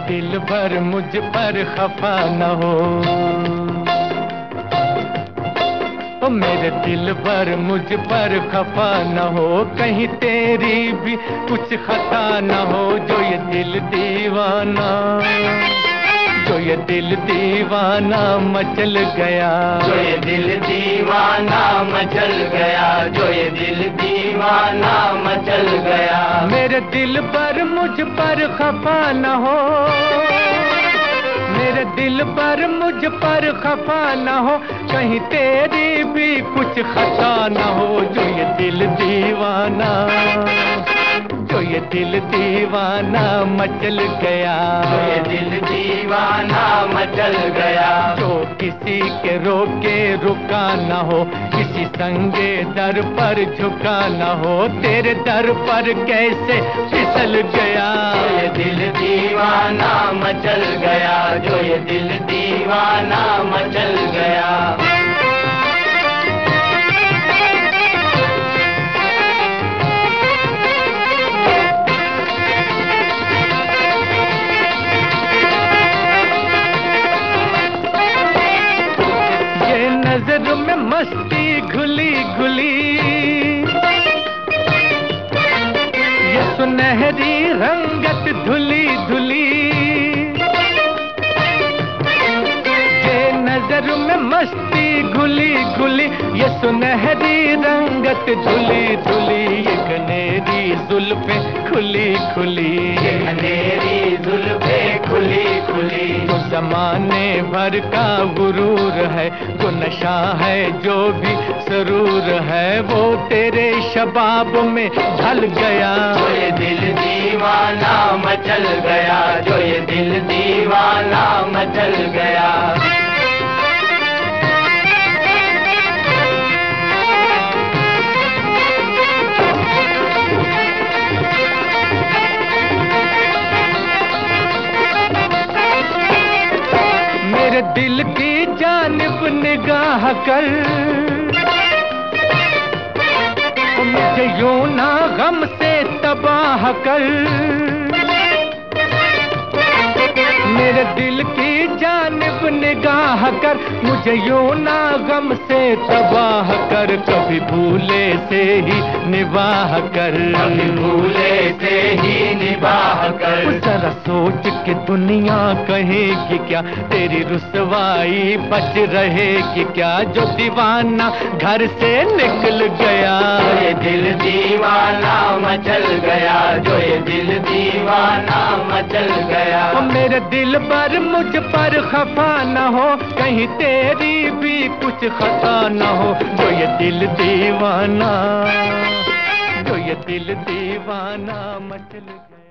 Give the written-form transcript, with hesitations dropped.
दिल भर मुझ पर खफा न हो। ओ मेरे दिल भर मुझ पर खफा न हो, कहीं तेरी भी कुछ खता न हो। जो ये दिल दीवाना, जो ये दिल दीवाना मचल गया, जो ये दिल दीवाना मचल गया, जो ये दिल दीवाना मचल गया। मेरे दिल पर मुझ पर खफा न हो, मेरे दिल पर मुझ पर खफा न हो, कहीं तेरी भी कुछ खता न हो। जो ये दिल दीवाना, जो ये दिल दीवाना मचल गया, जो ये दिल दीवाना मचल गया। जो किसी के रोके रुका न हो, किसी संगे दर पर झुका न हो, तेरे दर पर कैसे फिसल गया। जो ये दिल दीवाना मचल गया, जो ये दिल दीवाना मचल गया। नजर में मस्ती घुली घुली, ये सुनहरी रंगत धुली धुली, ये नजर में मस्ती घुली घुली, ये सुनहरी रंगत धुली धुली, ये घनेरी जुल्फे खुली खुली, ये घनेरी जुल्फे खुली खुली। जो जमाने भर का गुरूर है, जो नशा है, जो भी सरूर है, वो तेरे शबाब में ढल गया। जो ये दिल दीवाना मचल गया, जो ये दिल दीवाना मचल गया। मेरे दिल की जानिब निगाह कर, मुझे यूं ना गम से तबाह कर। मेरे दिल की जानिब निगाह कर, मुझे यूं ना गम से तबाह कर। कभी भूले से ही निबाह कर, कभी भूले से ही निबाह कर। जरा सोच के दुनिया कहेगी क्या, तेरी रुसवाई बच रहेगी क्या। जो दीवाना घर से निकल गया, जो ये दिल दीवाना मचल गया, जो ये दिल दीवाना मचल गया। मेरे दिल पर मुझ पर खफा न हो, कहीं तेरी भी कुछ खता न हो। जो ये दिल दीवाना, जो ये दिल दीवाना मचल गया।